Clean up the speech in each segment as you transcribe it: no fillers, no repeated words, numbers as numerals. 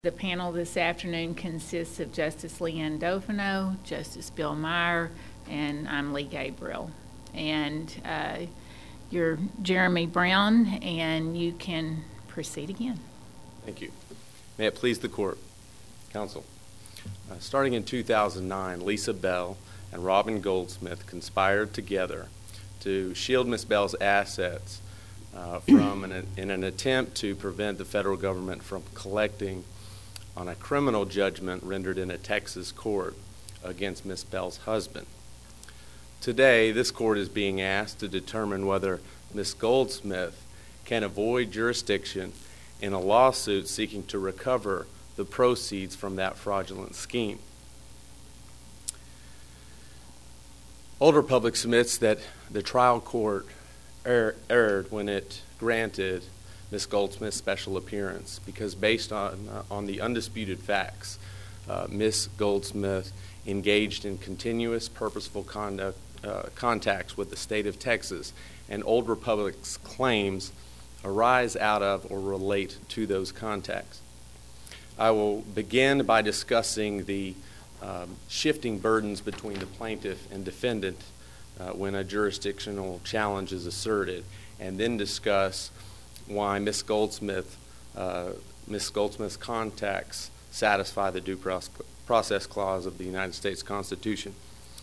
The panel this afternoon consists of Justice Leanne Dofino, Justice Bill Meyer, and I'm Lee Gabriel. And you're Jeremy Brown, and you can proceed again. Thank you. May it please the court, counsel. Starting in 2009, Lisa Bell and Robin Goldsmith conspired together to shield Ms. Bell's assets in an attempt to prevent the federal government from collecting on a criminal judgment rendered in a Texas court against Ms. Bell's husband. Today, this court is being asked to determine whether Ms. Goldsmith can avoid jurisdiction in a lawsuit seeking to recover the proceeds from that fraudulent scheme. Old Republic submits that the trial court erred when it granted Ms. Goldsmith's special appearance because based on the undisputed facts, Ms. Goldsmith engaged in continuous purposeful contacts with the state of Texas, and Old Republic's claims arise out of or relate to those contacts. I will begin by discussing the shifting burdens between the plaintiff and defendant when a jurisdictional challenge is asserted, and then discuss why Ms. Goldsmith's contacts satisfy the due process clause of the United States Constitution.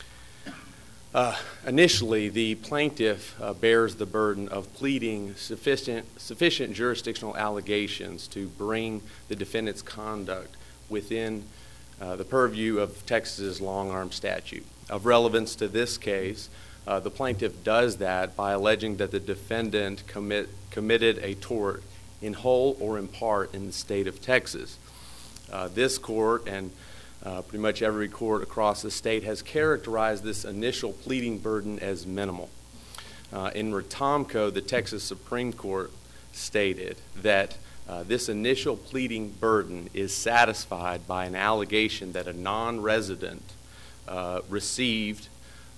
Initially, the plaintiff bears the burden of pleading sufficient jurisdictional allegations to bring the defendant's conduct within the purview of Texas's long-arm statute. Of relevance to this case, the plaintiff does that by alleging that the defendant committed a tort in whole or in part in the state of Texas. This court and pretty much every court across the state has characterized this initial pleading burden as minimal. In Ratomco, the Texas Supreme Court stated that this initial pleading burden is satisfied by an allegation that a non-resident received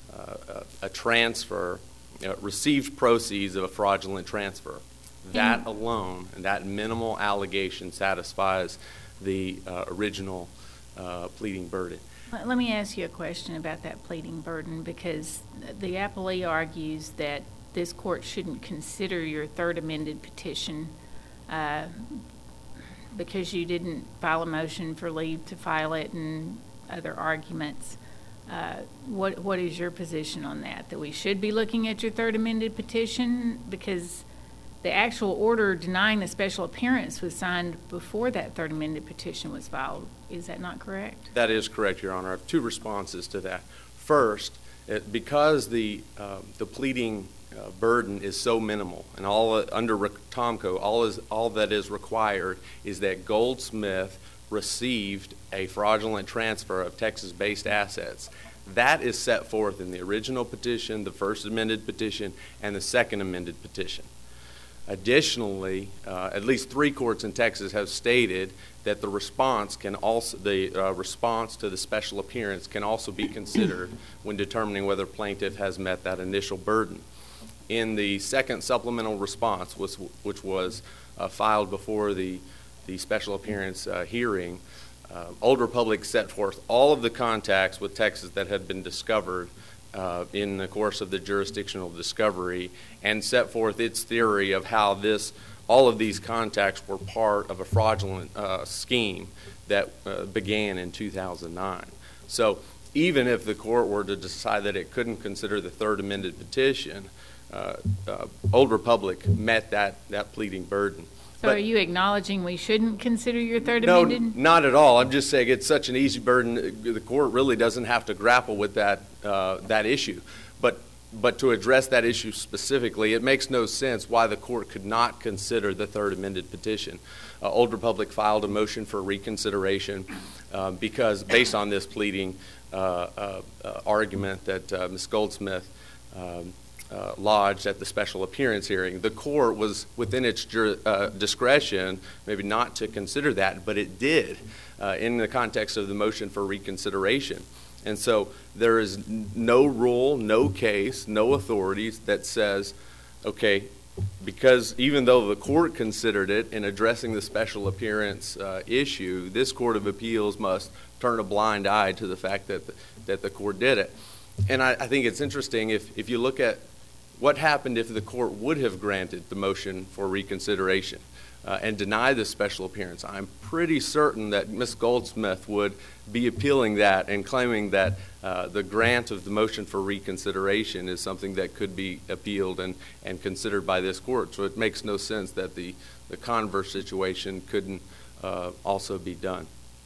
received proceeds of a fraudulent transfer. That alone, and that minimal allegation satisfies the original pleading burden. Let me ask you a question about that pleading burden, because the appellee argues that this court shouldn't consider your third amended petition because you didn't file a motion for leave to file it and other arguments. What is your position on that? That we should be looking at your third amended petition because the actual order denying the special appearance was signed before that third amended petition was filed. Is that not correct? That is correct, Your Honor. I have two responses to that. First, because the pleading burden is so minimal, and under Ratomco, all that is required is that Goldsmith received a fraudulent transfer of Texas-based assets. That is set forth in the original petition, the first amended petition, and the second amended petition. Additionally, at least 3 courts in Texas have stated that the response to the special appearance can also be considered when determining whether plaintiff has met that initial burden. In the second supplemental response, which was filed before the special appearance hearing, Old Republic set forth all of the contacts with Texas that had been discovered in the course of the jurisdictional discovery, and set forth its theory of how all of these contacts were part of a fraudulent scheme that began in 2009. So even if the court were to decide that it couldn't consider the third amended petition, Old Republic met that pleading burden. So are you acknowledging we shouldn't consider your third amended? No, not at all. I'm just saying it's such an easy burden. The court really doesn't have to grapple with that issue. But to address that issue specifically, it makes no sense why the court could not consider the third amended petition. Old Republic filed a motion for reconsideration because based on this pleading argument that Ms. Goldsmith lodged at the special appearance hearing, the court was within its discretion maybe not to consider that, but it did in the context of the motion for reconsideration. And so there is no rule, no case, no authorities that says, okay, because even though the court considered it in addressing the special appearance issue, this Court of Appeals must turn a blind eye to the fact that the court did it. And I think it's interesting if you look at what happened if the court would have granted the motion for reconsideration and deny the special appearance. I'm pretty certain that Ms. Goldsmith would be appealing that and claiming that the grant of the motion for reconsideration is something that could be appealed and considered by this court. So it makes no sense that the converse situation couldn't also be done.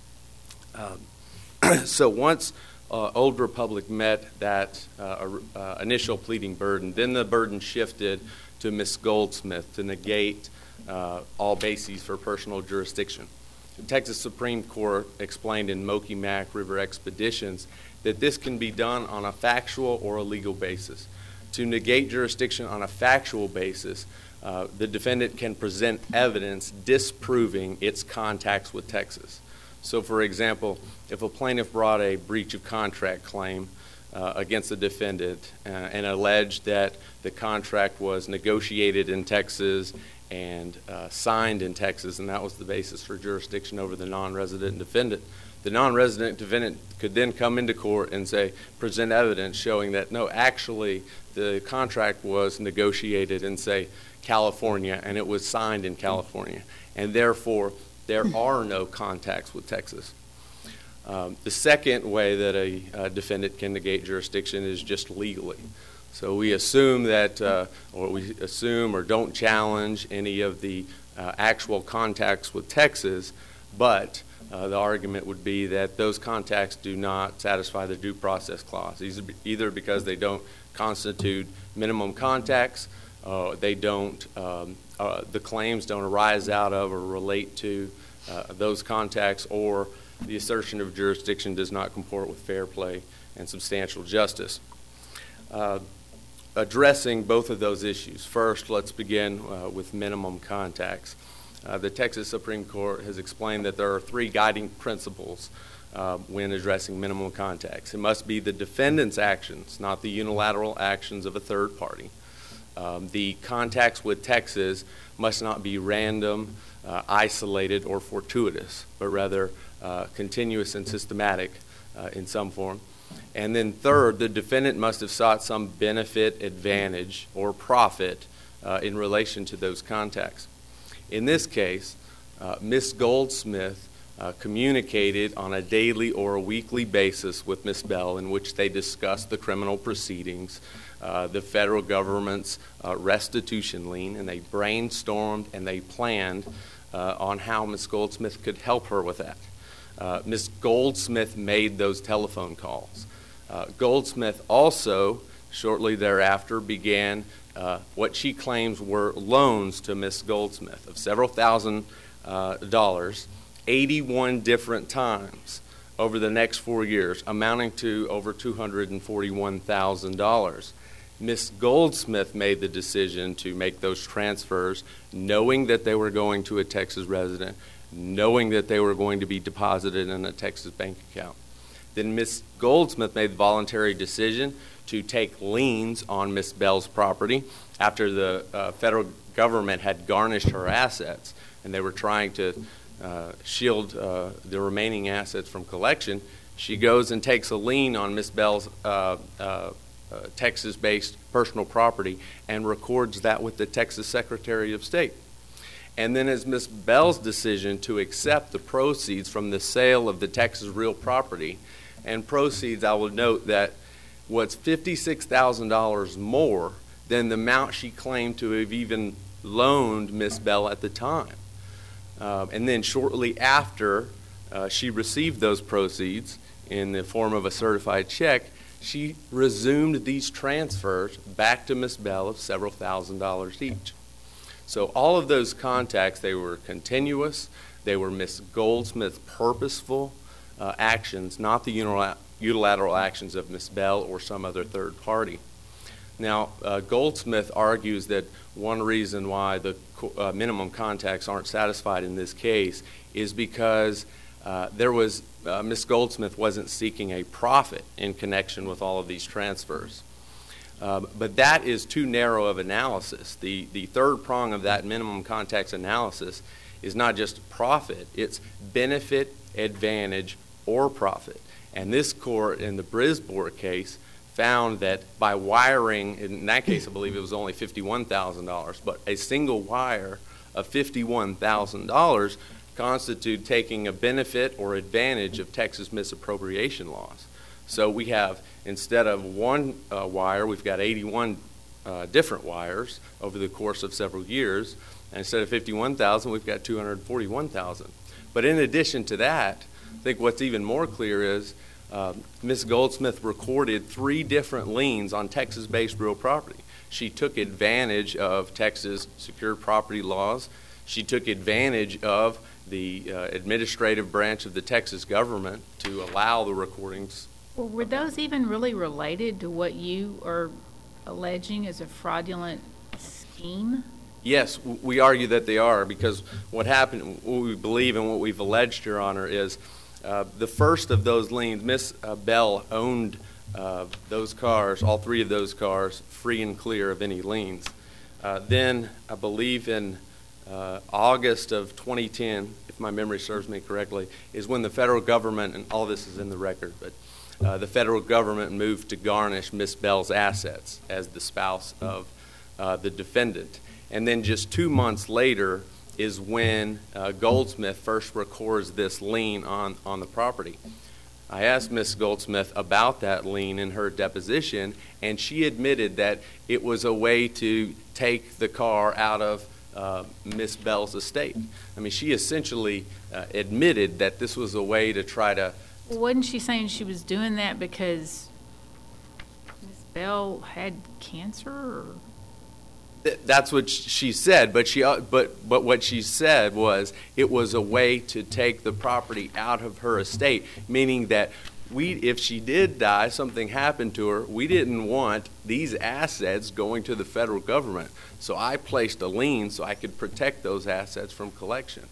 So once Old Republic met that initial pleading burden, then the burden shifted to Ms. Goldsmith to negate all bases for personal jurisdiction. The Texas Supreme Court explained in Moki Mac River Expeditions that this can be done on a factual or a legal basis. To negate jurisdiction on a factual basis, the defendant can present evidence disproving its contacts with Texas. So, for example, if a plaintiff brought a breach of contract claim against the defendant and alleged that the contract was negotiated in Texas and signed in Texas, and that was the basis for jurisdiction over the non-resident defendant, the non-resident defendant could then come into court and present evidence showing that, no, actually the contract was negotiated in, say, California, and it was signed in California, and therefore there are no contacts with Texas. The second way that a defendant can negate jurisdiction is just legally. So we assume that, or don't challenge any of the actual contacts with Texas, but the argument would be that those contacts do not satisfy the due process clause, either because they don't constitute minimum contacts, they don't, the claims don't arise out of or relate to those contacts, or the assertion of jurisdiction does not comport with fair play and substantial justice. Addressing both of those issues, first, let's begin with minimum contacts. The Texas Supreme Court has explained that there are three guiding principles when addressing minimum contacts. It must be the defendant's actions, not the unilateral actions of a third party. The contacts with Texas must not be random, isolated, or fortuitous, but rather continuous and systematic in some form. And then third, the defendant must have sought some benefit, advantage, or profit in relation to those contacts. In this case, Ms. Goldsmith communicated on a daily or a weekly basis with Ms. Bell, in which they discussed the criminal proceedings, the federal government's restitution lien, and they brainstormed and they planned on how Ms. Goldsmith could help her with that. Ms. Goldsmith made those telephone calls. Goldsmith also, shortly thereafter, began what she claims were loans to Ms. Goldsmith of several thousand dollars, 81 different times over the next 4 years, amounting to over $241,000. Ms. Goldsmith made the decision to make those transfers, knowing that they were going to a Texas resident, knowing that they were going to be deposited in a Texas bank account. Then Ms. Goldsmith made the voluntary decision to take liens on Ms. Bell's property after the federal government had garnished her assets and they were trying to shield the remaining assets from collection. She goes and takes a lien on Ms. Bell's Texas-based personal property and records that with the Texas Secretary of State. And then as Ms. Bell's decision to accept the proceeds from the sale of the Texas real property, and proceeds, I will note that was $56,000 more than the amount she claimed to have even loaned Ms. Bell at the time. And then shortly after she received those proceeds in the form of a certified check, she resumed these transfers back to Ms. Bell of several $1,000s each. So all of those contacts, they were continuous. They were Ms. Goldsmith's purposeful actions, not the unilateral actions of Ms. Bell or some other third party. Now, Goldsmith argues that one reason why the minimum contacts aren't satisfied in this case is because Ms. Goldsmith wasn't seeking a profit in connection with all of these transfers. But that is too narrow of analysis. The third prong of that minimum context analysis is not just profit, it's benefit, advantage, or profit. And this court in the Brisbane case found that by wiring, in that case I believe it was only $51,000, but a single wire of $51,000 constitute taking a benefit or advantage of Texas misappropriation laws. So we have, instead of one wire, we've got 81 different wires over the course of several years. And instead of 51,000, we've got 241,000. But in addition to that, I think what's even more clear is Ms. Goldsmith recorded 3 different liens on Texas-based real property. She took advantage of Texas secured property laws. She took advantage of the administrative branch of the Texas government to allow the recordings. Well, were those even really related to what you are alleging as a fraudulent scheme? Yes, we argue that they are, because what happened, what we believe and what we've alleged, Your Honor, is the first of those liens, Ms. Bell owned those cars, all 3 of those cars, free and clear of any liens. Then, I believe in August of 2010, if my memory serves me correctly, is when the federal government, and all this is in the record, but the federal government moved to garnish Ms. Bell's assets as the spouse of the defendant. And then just 2 months later is when Goldsmith first records this lien on the property. I asked Ms. Goldsmith about that lien in her deposition, and she admitted that it was a way to take the car out of Ms. Bell's estate. I mean, she essentially admitted that this was a way to try to... Well, wasn't she saying she was doing that because Ms. Bell had cancer? Or? That's what she said, but what she said was it was a way to take the property out of her estate, meaning that if she did die, something happened to her, we didn't want these assets going to the federal government. So I placed a lien so I could protect those assets from collection.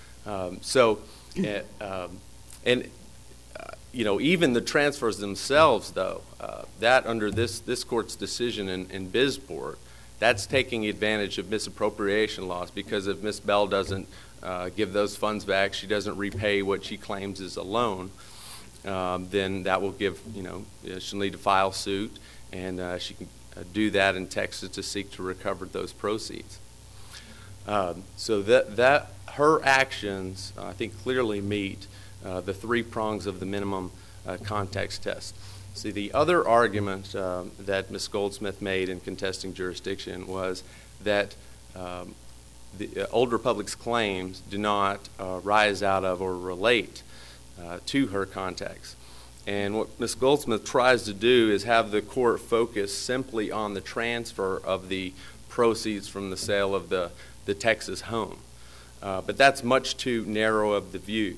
Even the transfers themselves, though, that under this court's decision in Bisport, that's taking advantage of misappropriation laws, because if Ms. Bell doesn't give those funds back, she doesn't repay what she claims is a loan, then that will give, she'll need to file suit, and she can do that in Texas to seek to recover those proceeds. So that her actions, I think, clearly meet the 3 prongs of the minimum context test. See, the other argument that Ms. Goldsmith made in contesting jurisdiction was that the Old Republic's claims do not rise out of or relate to her contacts. And what Ms. Goldsmith tries to do is have the court focus simply on the transfer of the proceeds from the sale of the Texas home. But that's much too narrow of the view.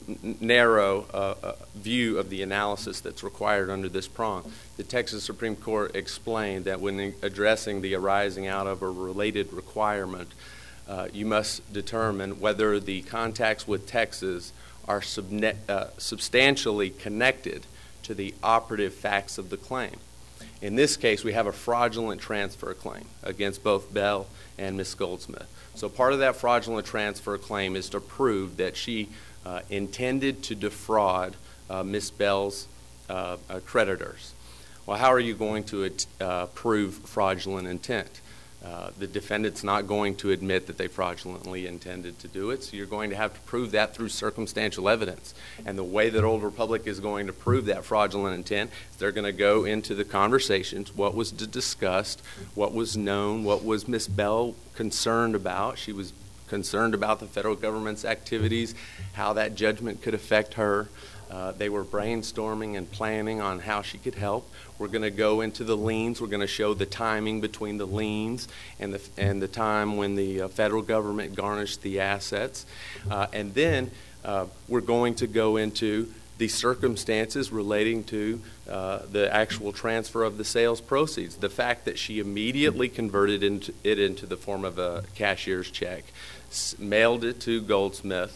View of the analysis that's required under this prong. The Texas Supreme Court explained that when addressing the arising out of or related requirement, you must determine whether the contacts with Texas are substantially connected to the operative facts of the claim. In this case, we have a fraudulent transfer claim against both Bell and Ms. Goldsmith. So part of that fraudulent transfer claim is to prove that she intended to defraud Ms. Bell's creditors. Well, how are you going to prove fraudulent intent? The defendant's not going to admit that they fraudulently intended to do it, so you're going to have to prove that through circumstantial evidence. And the way that Old Republic is going to prove that fraudulent intent is they're going to go into the conversations, what was discussed, what was known, what was Ms. Bell concerned about. She was concerned about the federal government's activities, how that judgment could affect her. They were brainstorming and planning on how she could help. We're going to go into the liens. We're going to show the timing between the liens and the time when the federal government garnished the assets. And then we're going to go into the circumstances relating to the actual transfer of the sales proceeds. The fact that she immediately converted it into the form of a cashier's check, mailed it to Goldsmith,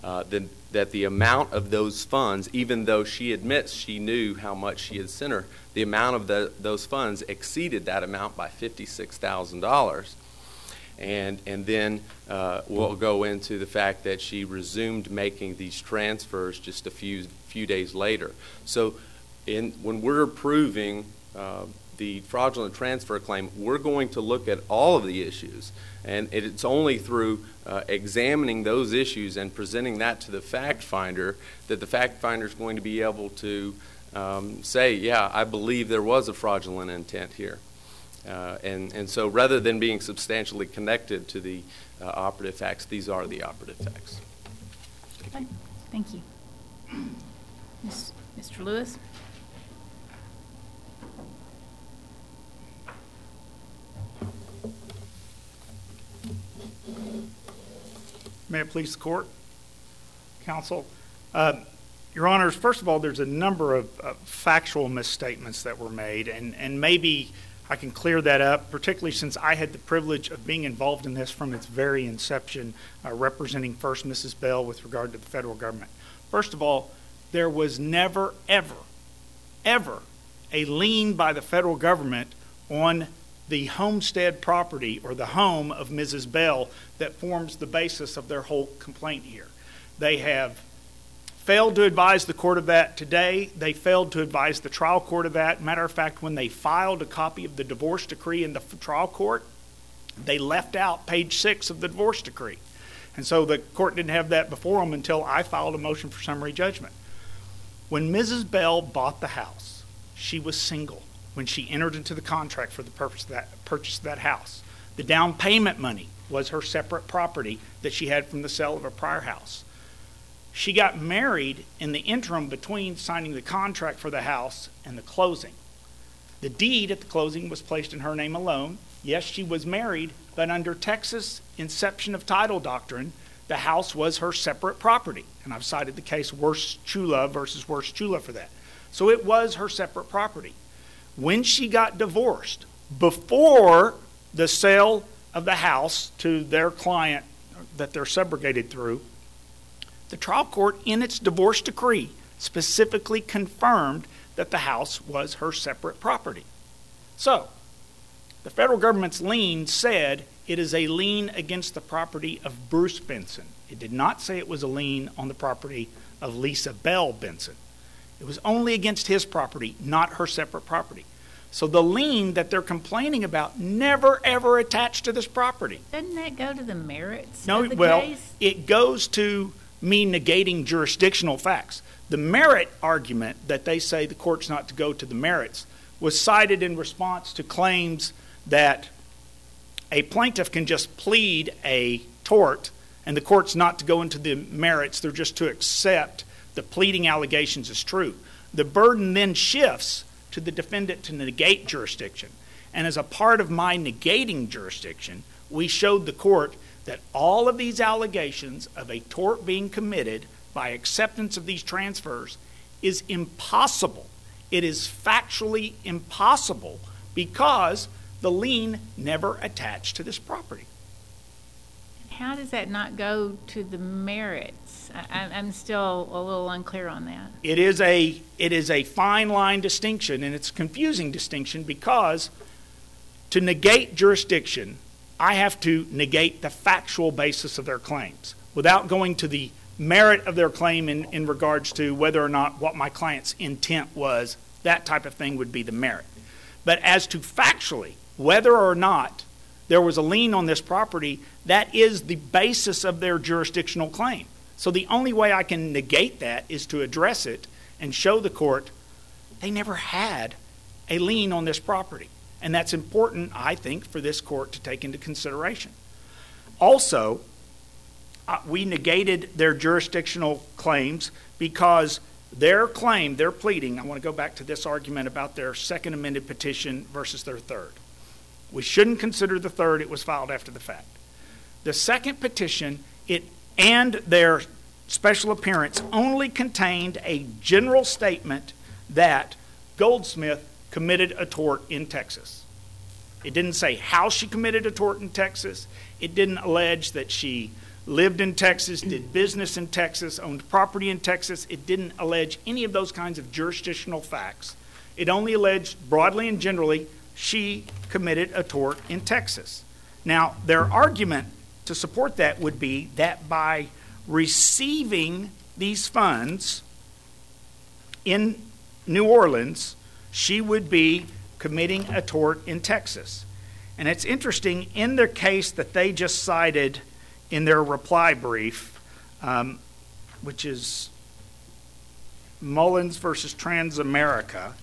that the amount of those funds, even though she admits she knew how much she had sent her, the amount of those funds exceeded that amount by $56,000. And then we'll go into the fact that she resumed making these transfers just a few days later. So when we're approving the fraudulent transfer claim, we're going to look at all of the issues. And it's only through examining those issues and presenting that to the fact finder that the fact finder is going to be able to say, yeah, I believe there was a fraudulent intent here. And so rather than being substantially connected to the operative facts, these are the operative facts. Okay. Thank you. Mr. Lewis? May it please the court, counsel. Your Honors, first of all, there's a number of factual misstatements that were made, and maybe I can clear that up, particularly since I had the privilege of being involved in this from its very inception, representing first Mrs. Bell with regard to the federal government. First of all, there was never, ever, ever a lien by the federal government on the homestead property or the home of Mrs. Bell that forms the basis of their whole complaint here. They have failed to advise the court of that today. They failed to advise the trial court of that. Matter of fact, when they filed a copy of the divorce decree in the trial court, they left out page 6 of the divorce decree. And so the court didn't have that before them until I filed a motion for summary judgment. When Mrs. Bell bought the house, she was single when she entered into the contract for the purpose of that house. The down payment money was her separate property that she had from the sale of a prior house. She got married in the interim between signing the contract for the house and the closing. The deed at the closing was placed in her name alone. Yes, she was married, but under Texas inception of title doctrine, the house was her separate property. And I've cited the case Worst Chula versus Worst Chula for that. So it was her separate property. When she got divorced, before the sale of the house to their client that they're subrogated through, the trial court in its divorce decree specifically confirmed that the house was her separate property. So, the federal government's lien said it is a lien against the property of Bruce Benson. It did not say it was a lien on the property of Lisa Bell Benson. It was only against his property, not her separate property. So the lien that they're complaining about never, ever attached to this property. Doesn't that go to the merits No, of the well, case? it goes to me negating jurisdictional facts. The merit argument that they say the court's not to go to the merits was cited in response to claims that a plaintiff can just plead a tort and the court's not to go into the merits, they're just to accept the pleading allegations as true. The burden then shifts to the defendant to negate jurisdiction. And as a part of my negating jurisdiction, we showed the court that all of these allegations of a tort being committed by acceptance of these transfers is impossible. It is factually impossible because the lien never attached to this property. How does that not go to the merits? I'm still a little unclear on that. It is a fine line distinction, and it's a confusing distinction because to negate jurisdiction, I have to negate the factual basis of their claims without going to the merit of their claim in regards to whether or not what my client's intent was. That type of thing would be the merit. But as to factually, whether or not there was a lien on this property, that is the basis of their jurisdictional claim. So the only way I can negate that is to address it and show the court they never had a lien on this property. And that's important, I think, for this court to take into consideration. Also, we negated their jurisdictional claims because their claim, their pleading, I want to go back to this argument about their second amended petition versus their third. We shouldn't consider the third, it was filed after the fact. The second petition, and their special appearance only contained a general statement that Goldsmith committed a tort in Texas. It didn't say how she committed a tort in Texas. It didn't allege that she lived in Texas, did business in Texas, owned property in Texas. It didn't allege any of those kinds of jurisdictional facts. It only alleged broadly and generally she committed a tort in Texas. Now, their argument to support that would be that by receiving these funds in New Orleans, she would be committing a tort in Texas. And it's interesting, in their case that they just cited in their reply brief, which is Mullins versus Transamerica,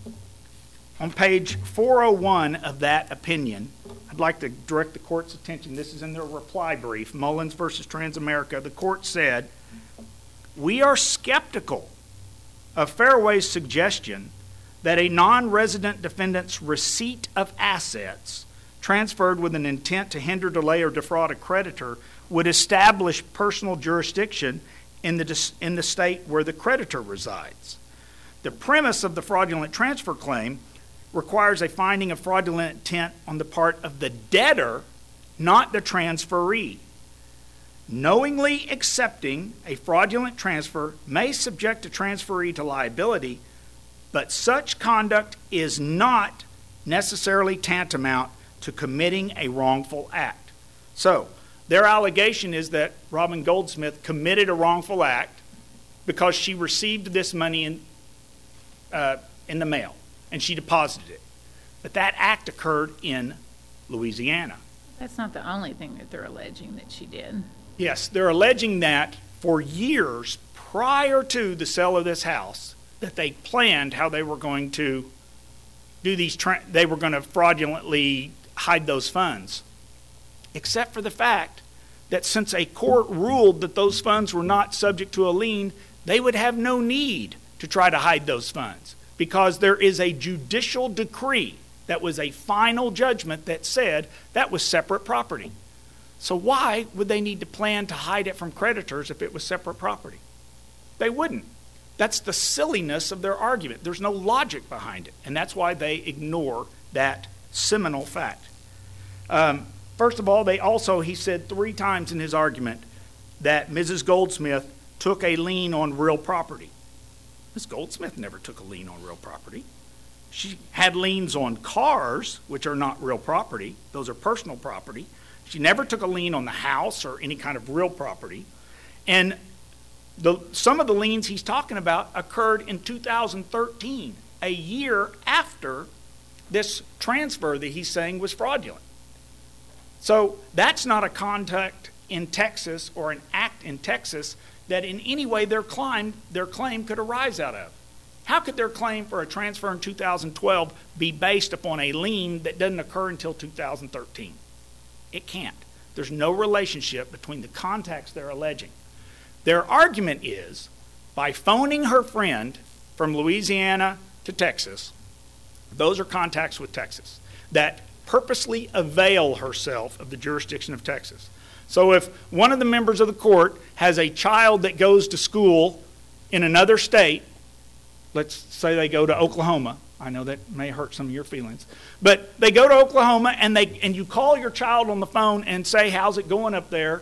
on page 401 of that opinion, I'd like to direct the court's attention. This is in their reply brief, Mullins versus Transamerica. The court said, "We are skeptical of Fairway's suggestion that a non-resident defendant's receipt of assets transferred with an intent to hinder, delay, or defraud a creditor would establish personal jurisdiction in the state where the creditor resides. The premise of the fraudulent transfer claim requires a finding of fraudulent intent on the part of the debtor, not the transferee. Knowingly accepting a fraudulent transfer may subject a transferee to liability, but such conduct is not necessarily tantamount to committing a wrongful act." So, their allegation is that Robin Goldsmith committed a wrongful act because she received this money in the mail, and she deposited it. But that act occurred in Louisiana. That's not the only thing that they're alleging that she did. Yes, they're alleging that for years prior to the sale of this house, that they planned how they were going to do these, they were going to fraudulently hide those funds. Except for the fact that since a court ruled that those funds were not subject to a lien, they would have no need to try to hide those funds, because there is a judicial decree that was a final judgment that said that was separate property. So why would they need to plan to hide it from creditors if it was separate property? They wouldn't. That's the silliness of their argument. There's no logic behind it, and that's why they ignore that seminal fact. First of all, he said 3 times in his argument that Mrs. Goldsmith took a lien on real property. Ms. Goldsmith never took a lien on real property. She had liens on cars, which are not real property. Those are personal property. She never took a lien on the house or any kind of real property. And some of the liens he's talking about occurred in 2013, a year after this transfer that he's saying was fraudulent. So that's not a conduct in Texas or an act in Texas that in any way their claim could arise out of. How could their claim for a transfer in 2012 be based upon a lien that doesn't occur until 2013? It can't. There's no relationship between the contacts they're alleging. Their argument is, by phoning her friend from Louisiana to Texas, those are contacts with Texas, that purposely avail herself of the jurisdiction of Texas. So if one of the members of the court has a child that goes to school in another state, let's say they go to Oklahoma. I know that may hurt some of your feelings. But they go to Oklahoma and you call your child on the phone and say, "How's it going up there?"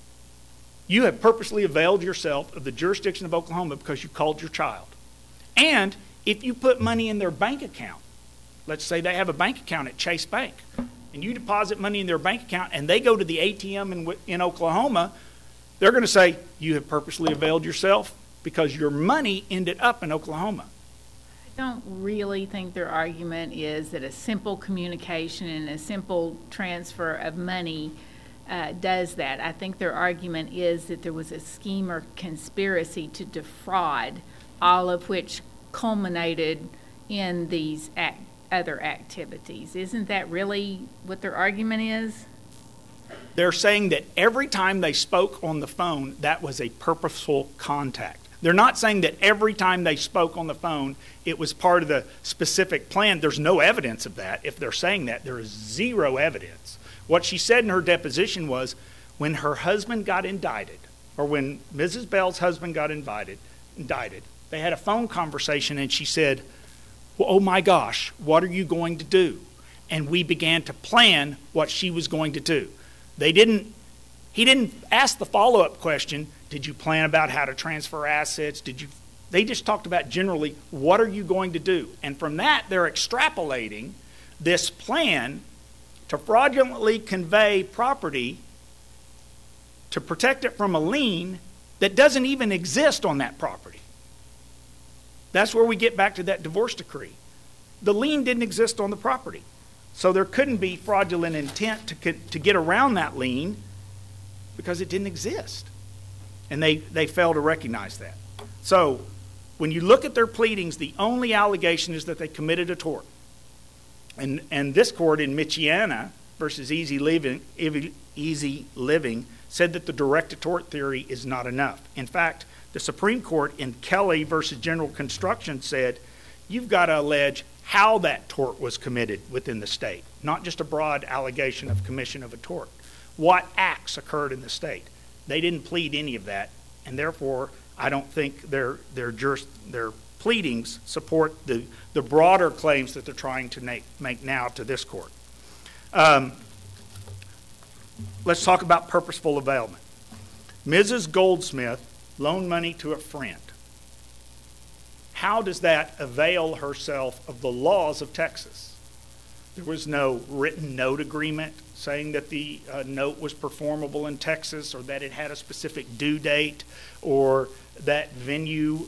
You have purposely availed yourself of the jurisdiction of Oklahoma because you called your child. And if you put money in their bank account, let's say they have a bank account at Chase Bank, and you deposit money in their bank account and they go to the ATM in Oklahoma, they're going to say, "You have purposely availed yourself because your money ended up in Oklahoma." I don't really think their argument is that a simple communication and a simple transfer of money does that. I think their argument is that there was a scheme or conspiracy to defraud, all of which culminated in these other activities. Isn't that really what their argument is? They're saying that every time they spoke on the phone, that was a purposeful contact. They're not saying that every time they spoke on the phone, it was part of the specific plan. There's no evidence of that. If they're saying that, there is zero evidence. What she said in her deposition was when her husband got indicted, or when Mrs. Bell's husband got indicted, they had a phone conversation and she said, "Well, oh my gosh, what are you going to do?" And we began to plan what she was going to do. He didn't ask the follow-up question, did you plan about how to transfer assets? They just talked about generally, what are you going to do? And from that, they're extrapolating this plan to fraudulently convey property to protect it from a lien that doesn't even exist on that property. That's where we get back to that divorce decree. The lien didn't exist on the property. So there couldn't be fraudulent intent to get around that lien because it didn't exist. And they fail to recognize that. So when you look at their pleadings, the only allegation is that they committed a tort. And this court in Michiana versus Easy Living said that the direct tort theory is not enough. In fact, the Supreme Court in Kelly versus General Construction said you've got to allege how that tort was committed within the state, not just a broad allegation of commission of a tort. What acts occurred in the state? They didn't plead any of that, and therefore I don't think their pleadings support the broader claims that they're trying to make now to this court. Let's talk about purposeful availment. Mrs. Goldsmith loaned money to a friend. How does that avail herself of the laws of Texas? There was no written note agreement saying that the note was performable in Texas, or that it had a specific due date, or that venue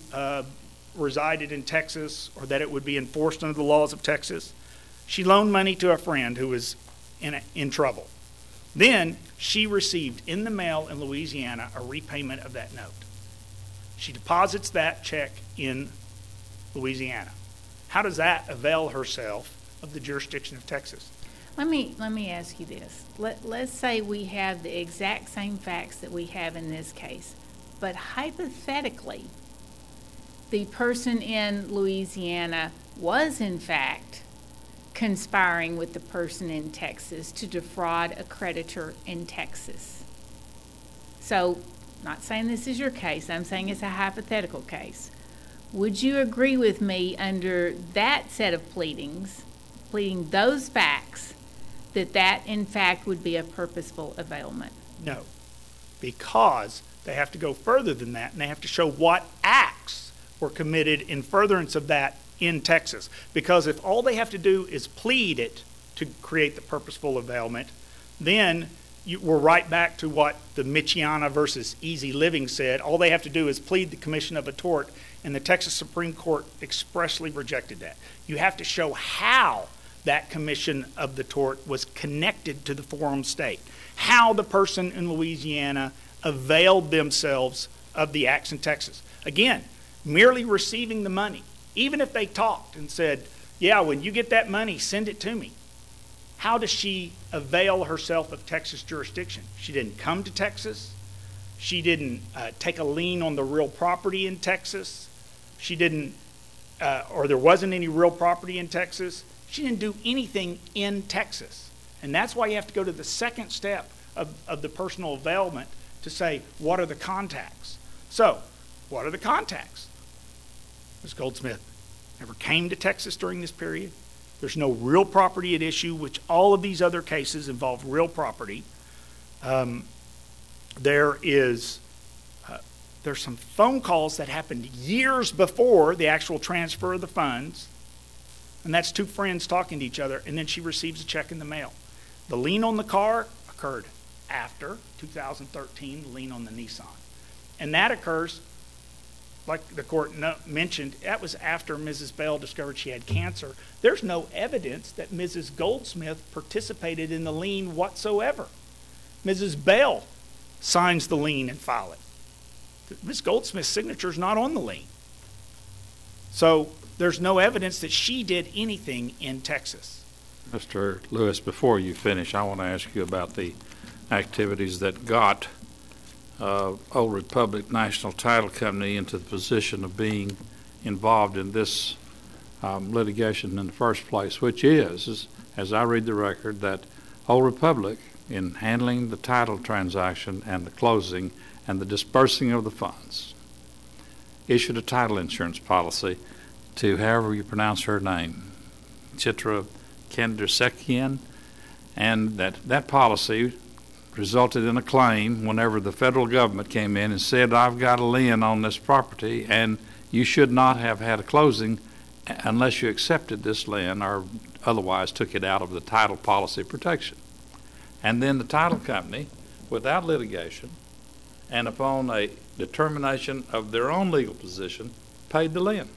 resided in Texas, or that it would be enforced under the laws of Texas. She loaned money to a friend who was in trouble. Then she received in the mail in Louisiana a repayment of that note. She deposits that check in Louisiana. How does that avail herself of the jurisdiction of Texas? Let me ask you this. Let's say we have the exact same facts that we have in this case, but hypothetically, the person in Louisiana was in fact conspiring with the person in Texas to defraud a creditor in Texas. So, not saying this is your case, I'm saying it's a hypothetical case. Would you agree with me under that set of pleading those facts, that in fact would be a purposeful availment? No, because they have to go further than that, and they have to show what acts were committed in furtherance of that in Texas. Because if all they have to do is plead it to create the purposeful availment, then we're right back to what the Michiana versus Easy Living said. All they have to do is plead the commission of a tort, and the Texas Supreme Court expressly rejected that. You have to show how that commission of the tort was connected to the forum state, how the person in Louisiana availed themselves of the acts in Texas. Again, merely receiving the money, even if they talked and said, yeah, when you get that money, send it to me. How does she avail herself of Texas jurisdiction? She didn't come to Texas. She didn't take a lien on the real property in Texas. She didn't, or there wasn't any real property in Texas. She didn't do anything in Texas. And that's why you have to go to the second step of the personal availment to say, what are the contacts? So, what are the contacts? Ms. Goldsmith never came to Texas during this period. There's no real property at issue, which all of these other cases involve real property. There's some phone calls that happened years before the actual transfer of the funds, and that's two friends talking to each other, and then she receives a check in the mail. The lien on the car occurred after 2013, the lien on the Nissan. And that occurs, like the court mentioned, that was after Mrs. Bell discovered she had cancer. There's no evidence that Mrs. Goldsmith participated in the lien whatsoever. Mrs. Bell signs the lien and file it. Ms. Goldsmith's signature is not on the lien. So there's no evidence that she did anything in Texas. Mr. Lewis, before you finish, I want to ask you about the activities that got Old Republic National Title Company into the position of being involved in this litigation in the first place, which is, as I read the record, that Old Republic, in handling the title transaction and the closing and the dispersing of the funds, issued a title insurance policy to, however you pronounce her name, Chitra Kendersekian, and that policy resulted in a claim whenever the federal government came in and said, I've got a lien on this property and you should not have had a closing unless you accepted this lien or otherwise took it out of the title policy protection. And then the title company, without litigation and upon a determination of their own legal position, paid the lien.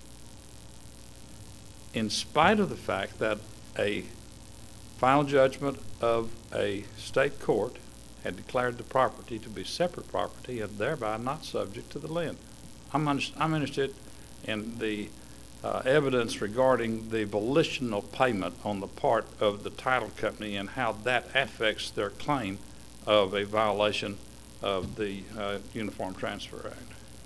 In spite of the fact that a final judgment of a state court had declared the property to be separate property and thereby not subject to the lien. I'm interested in the evidence regarding the volitional payment on the part of the title company and how that affects their claim of a violation of the Uniform Transfer Act.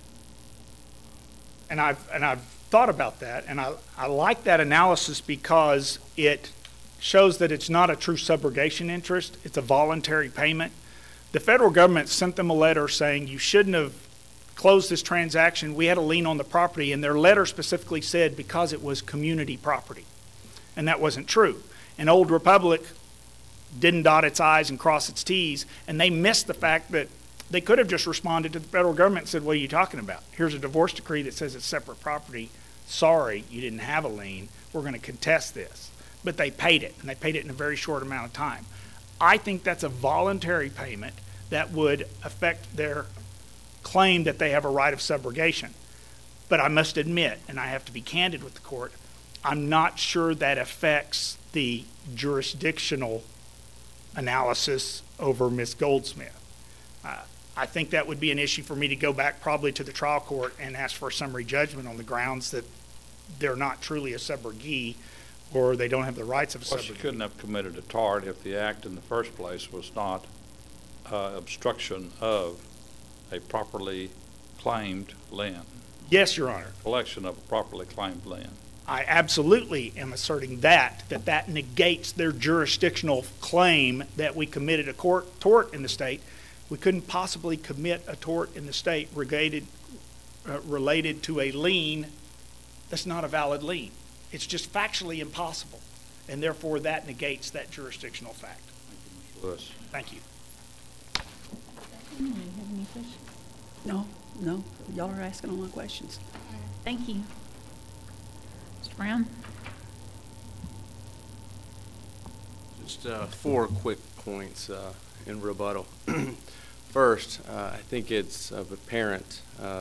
And I've thought about that, and I like that analysis because it shows that it's not a true subrogation interest. It's a voluntary payment. The federal government sent them a letter saying you shouldn't have closed this transaction. We had a lien on the property, and their letter specifically said because it was community property. And that wasn't true. And Old Republic didn't dot its I's and cross its T's, and they missed the fact that they could have just responded to the federal government and said, what are you talking about? Here's a divorce decree that says it's separate property. Sorry, you didn't have a lien. We're going to contest this. But they paid it, and they paid it in a very short amount of time. I think that's a voluntary payment that would affect their claim that they have a right of subrogation. But I must admit, and I have to be candid with the court, I'm not sure that affects the jurisdictional analysis over Ms. Goldsmith. I think that would be an issue for me to go back probably to the trial court and ask for a summary judgment on the grounds that they're not truly a subrogee or they don't have the rights of a Well, she subrogee. couldn't have committed a tort if the act in the first place was not obstruction of a properly claimed lien, Yes, Your Honor. collection of a properly claimed lien. I absolutely am asserting that negates their jurisdictional claim that we committed a tort in the state. We couldn't possibly commit a tort in the state related to a lien that's not a valid lien. It's just factually impossible, and therefore that negates that jurisdictional fact. Thank you, Mr. Lewis. Thank you. Anybody have any questions? No, y'all are asking all my questions. Thank you. Mr. Brown? Just 4 quick points in rebuttal. First, I think it's apparent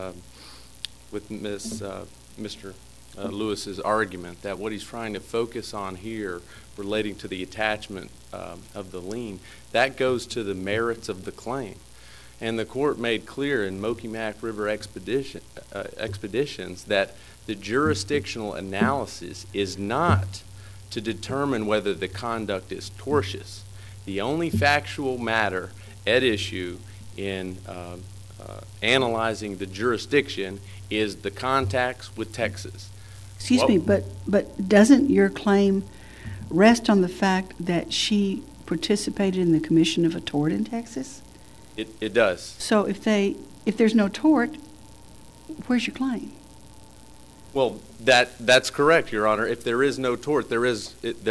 with Mr. Lewis's argument that what he's trying to focus on here relating to the attachment of the lien, that goes to the merits of the claim. And the court made clear in Moki-Mac River Expeditions that the jurisdictional analysis is not to determine whether the conduct is tortious. The only factual matter at issue in analyzing the jurisdiction is the contacts with Texas. Excuse me, but doesn't your claim rest on the fact that she participated in the commission of a tort in Texas? It does. So if there's no tort, where's your claim? Well, that's correct, Your Honor. If there is no tort, there is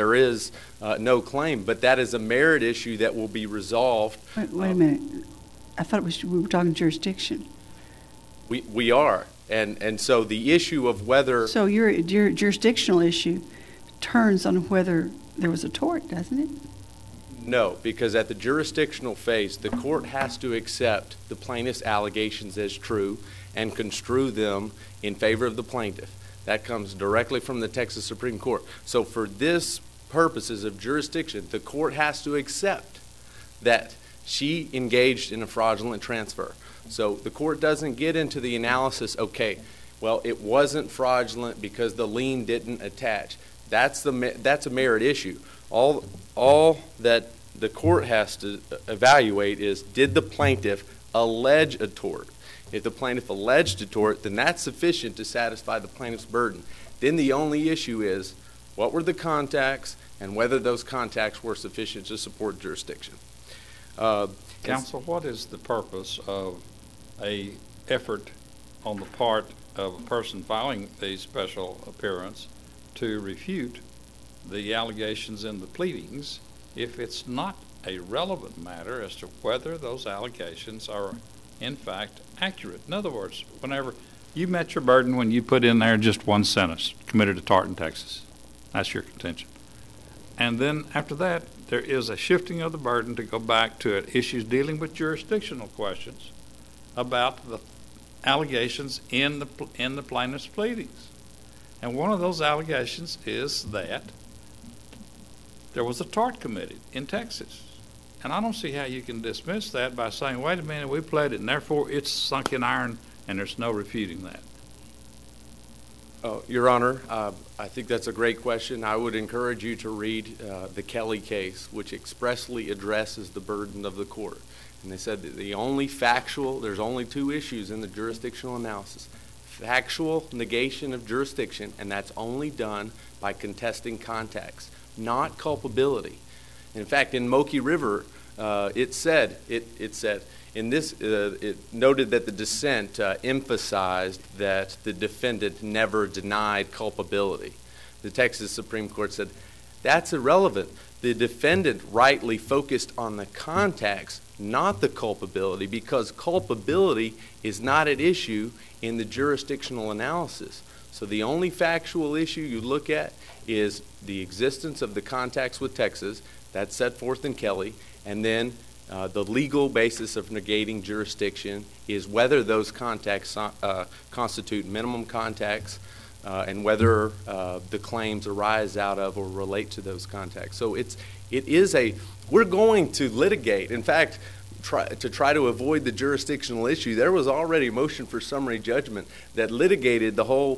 no claim. But that is a merit issue that will be resolved. Wait a minute. I thought we were talking jurisdiction. We are, and so the issue of whether So your jurisdictional issue turns on whether there was a tort, doesn't it? no, because at the jurisdictional phase, the court has to accept the plaintiff's allegations as true and construe them in favor of the plaintiff. That comes directly from the Texas Supreme Court. So for this purposes of jurisdiction, the court has to accept that she engaged in a fraudulent transfer. So the court doesn't get into the analysis, okay, well, it wasn't fraudulent because the lien didn't attach. That's a merit issue. All that the court has to evaluate is, did the plaintiff allege a tort? If the plaintiff alleged a tort, then that's sufficient to satisfy the plaintiff's burden. Then the only issue is, what were the contacts and whether those contacts were sufficient to support jurisdiction. Counsel, what is the purpose of a effort on the part of a person filing a special appearance to refute the allegations in the pleadings if it's not a relevant matter as to whether those allegations are in fact accurate. In other words, whenever you met your burden when you put in there just one sentence, committed a tort in Texas. That's your contention. And then after that, there is a shifting of the burden to go back to issues dealing with jurisdictional questions about the allegations in the plaintiff's pleadings. And one of those allegations is that there was a tort committed in Texas. And I don't see how you can dismiss that by saying, wait a minute, we pled it, and therefore it's sunk in iron, and there's no refuting that. Your Honor, I think that's a great question. I would encourage you to read the Kelly case, which expressly addresses the burden of the court. And they said that there's only two issues in the jurisdictional analysis. Factual negation of jurisdiction, and that's only done by contesting contacts, not culpability. In fact, in Moki River, it noted that the dissent emphasized that the defendant never denied culpability. The Texas Supreme Court said that's irrelevant. The defendant rightly focused on the contacts, not the culpability, because culpability is not at issue in the jurisdictional analysis. So the only factual issue you look at is the existence of the contacts with Texas. That's set forth in Kelly. And then the legal basis of negating jurisdiction is whether those contacts constitute minimum contacts and whether the claims arise out of or relate to those contacts. So we're going to litigate. In fact, to try to avoid the jurisdictional issue, there was already a motion for summary judgment that litigated the whole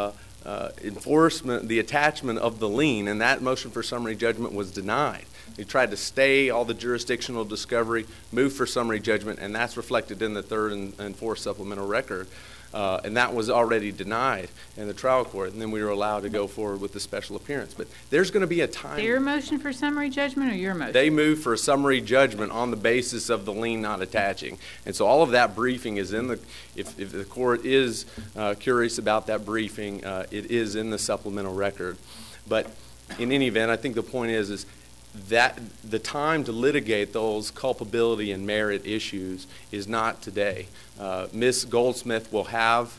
enforcement, the attachment of the lien, and that motion for summary judgment was denied. They tried to stay all the jurisdictional discovery, move for summary judgment, and that's reflected in the third and fourth supplemental record. And that was already denied in the trial court, and then we were allowed to go forward with the special appearance. But there's going to be a time. Their motion for summary judgment or your motion? They moved for a summary judgment on the basis of the lien not attaching. And so all of that briefing is in the, if the court is curious about that briefing, it is in the supplemental record. But in any event, I think the point is that the time to litigate those culpability and merit issues is not today. Ms. Goldsmith will have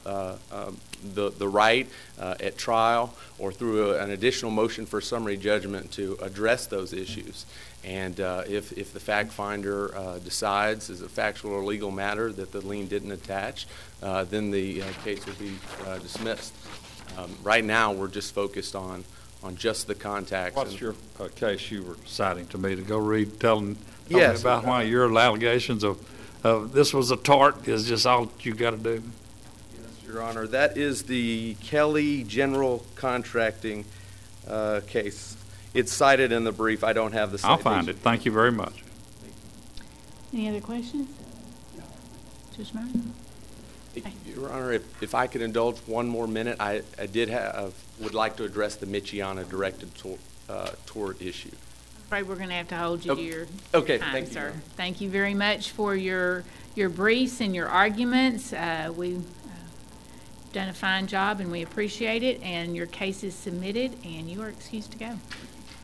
the right at trial or through an additional motion for summary judgment to address those issues. And if the fact finder decides as a factual or legal matter that the lien didn't attach, then the case will be dismissed. Right now, we're just focused on just the contacts. What's your case you were citing to me to go read? Tell me about why your allegations of this was a tort is just all you got to do. Yes, Your Honor. That is the Kelly General Contracting case. It's cited in the brief. I don't have the citation. I'll find it. Thank you very much. Any other questions? Judge Martin? Your Honor, if I could indulge one more minute, I would like to address the Michiana directed tort issue. I'm afraid we're going to have to hold you to your time, thank you, sir. Your Honor. Thank you very much for your briefs and your arguments. We've done a fine job, and we appreciate it. And your case is submitted, and you are excused to go.